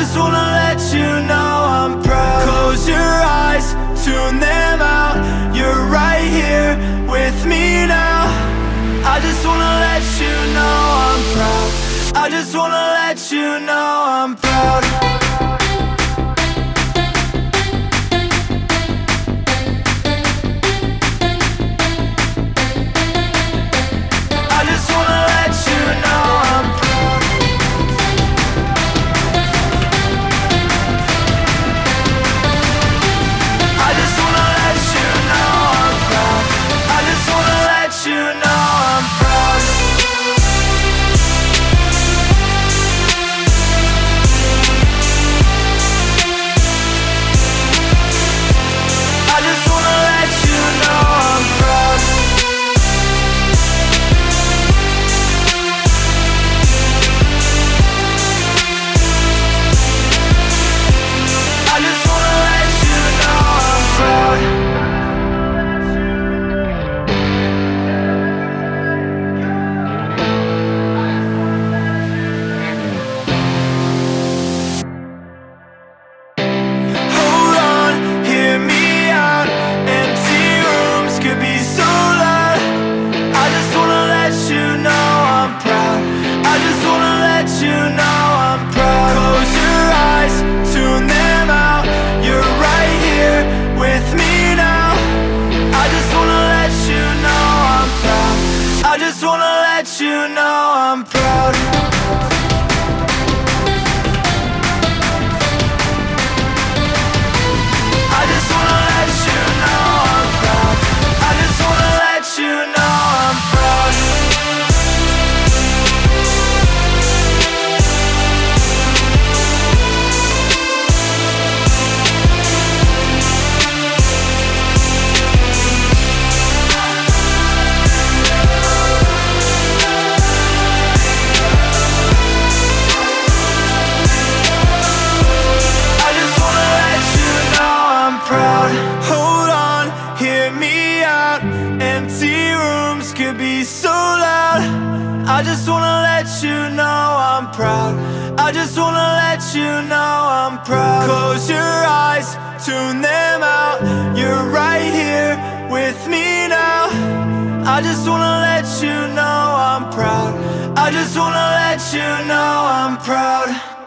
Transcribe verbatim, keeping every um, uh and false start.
just wanna let you know I'm proud. Close your eyes, tune them out. You're right here with me now. I just wanna let you know I'm proud. I just wanna let you know I'm proud. You know I'm proud. I just wanna let you know I'm proud. I just wanna let you know I'm proud. Hold on, hear me out. Empty rooms could be so loud. I just wanna let you know I'm proud. I just wanna let you know I'm proud. Close your eyes, tune them out. You're right here with me now. I just wanna let you know I'm proud. I just wanna let you know I'm proud.